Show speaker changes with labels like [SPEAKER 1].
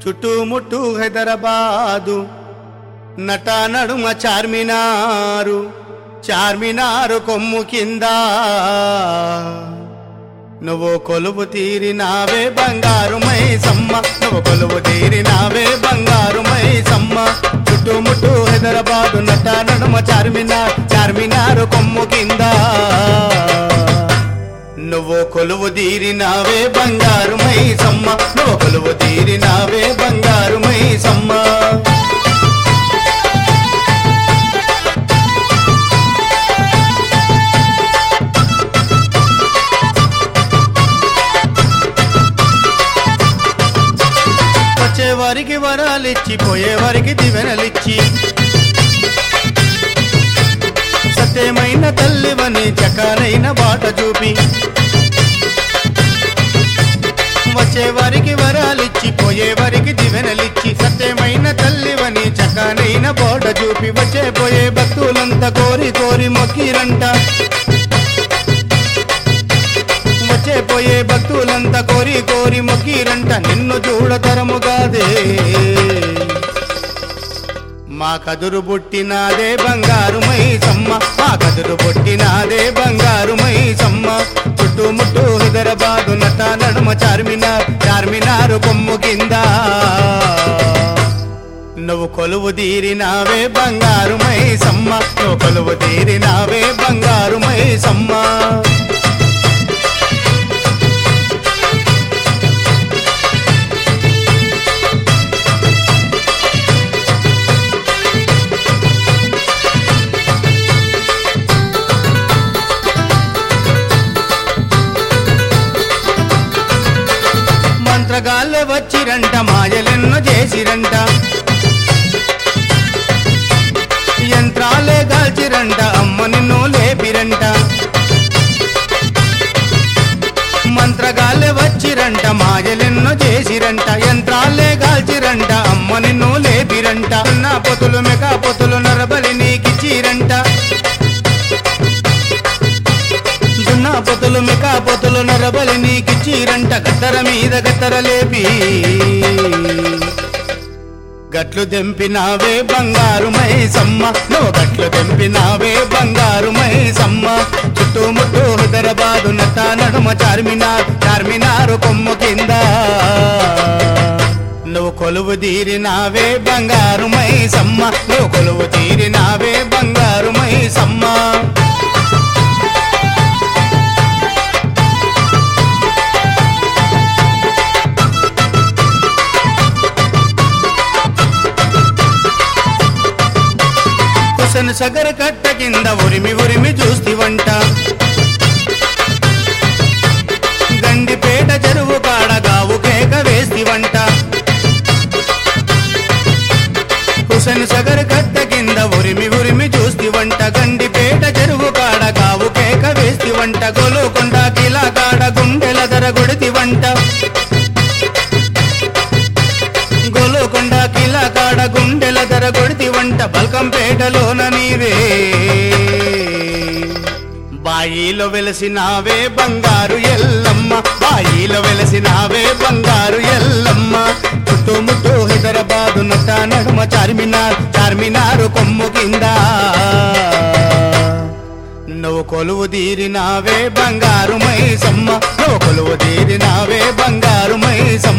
[SPEAKER 1] చుట్టుముట్టు హైదరాబాదు నట నడుమ చార్మినారు చార్మినారు కొమ్ము కింద నువ్వు కొలువు తీరినావే బంగారు మైసమ్మ నువ్వు కొలువు తీరినావే బంగారు మైసమ్మ చుట్టుముట్టు హైదరాబాదు నట నడుమ చార్మినార్ చార్మినారు కొమ్ము కింద నువ్వు కొలువు తీరినావే బంగారు మైసమ్మ నువ్వు కొలువు తీరినావే బంగారు మైసమ్మ వచ్చేవారికి వరాలిచ్చి పోయేవారికి దివెనలిచ్చి సత్యమైన తల్లివని చకానైన బాట చూపి వచ్చేవారికి వరాలిచ్చి పోయేవారికి దివెనలిచ్చి సత్యమైన తల్లివని చకానైన బాట చూపి వచ్చే పోయే భక్తులంతా కోరి కోరి మొక్కిరంట వచ్చే పోయే భక్తులంతా కోరి కోరి మొక్కిరంట నిన్ను చూడతరముగాదే మా కదురు పుట్టినాదే బంగారు మైసమ్మ మా కదురు పుట్టినాదే బంగారు మైసమ్మ చుట్టుముట్టు హైదరాబాదు నట నడుమ చార్మినార్ చార్మినారు కొమ్ము కింద నువ్వు కొలువు తీరినావే బంగారు మైసమ్మ నువ్వు కొలువు తీరినావే బంగారు మైసమ్మ మంత్రగాళ్ళే వచ్చిరంట మాయలెన్నో చేసిరంట యంత్రాలే గాల్చిరంట అమ్మ నిన్ను లేపిరంట మంత్రగాళ్ళే వచ్చిరంట మాయలెన్నో చేసిరంట యంత్రాలే గాల్చిరంట అమ్మ నిన్ను లేపిరంట నా పొతులు మెకా పొతులు నరబలి నీకిచ్చిరంట దున్నా పొతులు మెకా పొతులు నరబలి నీకిచ్చిరంట గద్దర మీద గద్దర లేపి గట్లు దెంపినావే బంగారు మైసమ్మ నువ్వు గట్లు దెంపినావే బంగారు మైసమ్మ చుట్టుముట్టు హైదరాబాదు నట నడుమ చార్మినార్ చార్మినారు కొమ్ము కింద నువ్వు కొలువు తీరినావే బంగారు మైసమ్మ నువ్వు కొలువు తీరినావే బంగారు మైసమ్మ సగర కట్ట కింద ఉరిమి ఉరిమి చూస్తివంట గండిపేట చెరువు కాడ గావు కేక వేస్తివంట హుసేన్ సగర్ కట్ట కింద ఉరిమి ఉరిమి చూస్తివంట గండిపేట చెరువు కాడ గావు కేక వేస్తివంట గోలుకొండ కిలా కాడ గుండెల ధర కొడితివంట గోలుకొండ కిలా కాడ గుండెల ధర కొడితివంట బల్కంపేటలోన నీవే బాయిలో వెలసినావే బంగారు ఎల్లమ్మ బాయిలో వెలసినావే బంగారు ఎల్లమ్మ చుట్టుముట్టు హైదరాబాదు నట నడుమ చార్మినార్ చార్మినారు కొమ్ము కింద నువ్వు కొలువు తీరినావే బంగారు మైసమ్మ నువ్వు కొలువు తీరినావే బంగారు మైసమ్మ